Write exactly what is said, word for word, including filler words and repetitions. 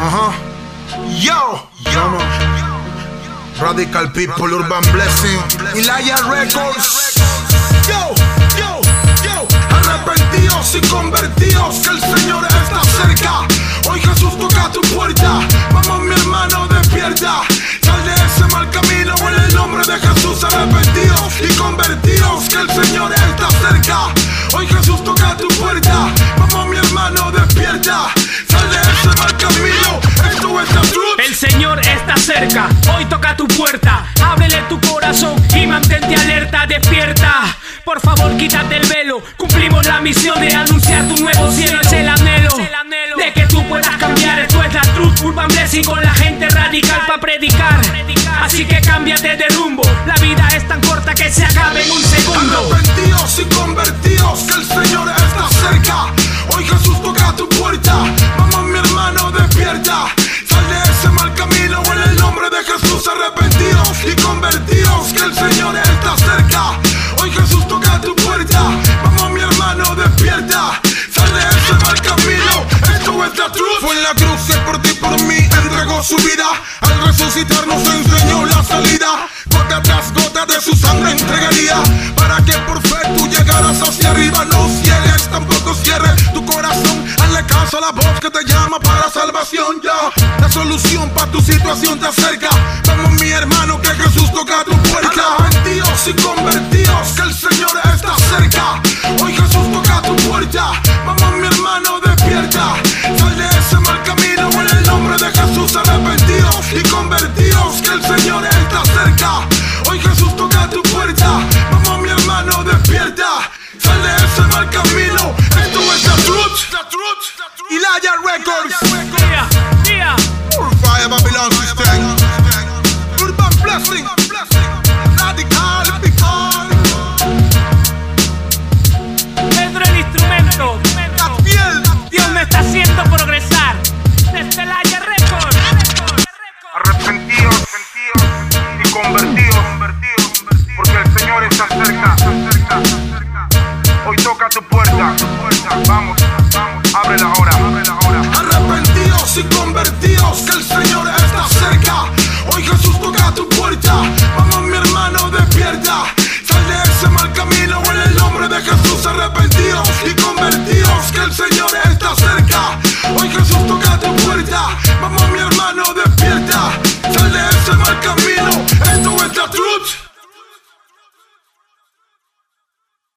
Ajá. Yo, yo. Radical People, Urban Blessing, Ilaya Records. Yo, yo, yo. Arrepentidos y convertidos, que el Señor está cerca. Hoy Jesús toca tu puerta. Vamos, mi hermano, despierta. Sal de ese mal camino en el nombre de Jesús. Arrepentidos y convertidos, que el Señor está cerca. Hoy Jesús toca tu puerta. Vamos, mi hermano, despierta. Sal de ese mal camino. Esto es la truth. El Señor está cerca. Hoy toca tu puerta. Ábrele tu corazón y mantente alerta. Despierta. Por favor, quítate el velo. Cumplimos la misión de anunciar tu nuevo cielo. Es el anhelo de que tú puedas cambiar. Esto es la truth. Urban Blessing con la gente radical pa' predicar. Así que cámbiate de rumbo. La vida es tan corta que se acabe en un segundo. Arrepentidos y convertidos, que el Señor está cerca. Hoy Jesús toca tu puerta. Vamos, mi hermano, despierta. Sal de ese mal camino en el nombre de Jesús. Arrepentidos y convertidos, que el Señor está cerca. Hoy Jesús toca tu puerta. Vamos, mi hermano, despierta. Sal de ese mal camino. Esto es la truth. Fue en la cruz que por ti y por mí entregó su vida. Al resucitar nos enseñó la salida. Gota tras gota de su sangre entregaría, para que por fe tú llegaras hacia arriba. No ciegues, tampoco cierres tu corazón. Hazle caso a la voz que te llama para salvación. Ya, la solución para tu situación te acerca. Vamos, mi hermano, que Jesús toca tu puerta. Arrepentidos y convertidos, que el Señor está cerca. Hoy Jesús toca tu puerta. Vamos, mi hermano, despierta. Sal de ese mal camino en el nombre de Jesús. Arrepentidos y convertidos, que el Señor está cerca. Hoy Jesús toca tu puerta. Vamos, mi hermano, despierta. Sal de ese mal camino. Esto es la truth. La truth. Ilaya Records. Yeah, yeah. Fire Babylon System. Urban Blessing.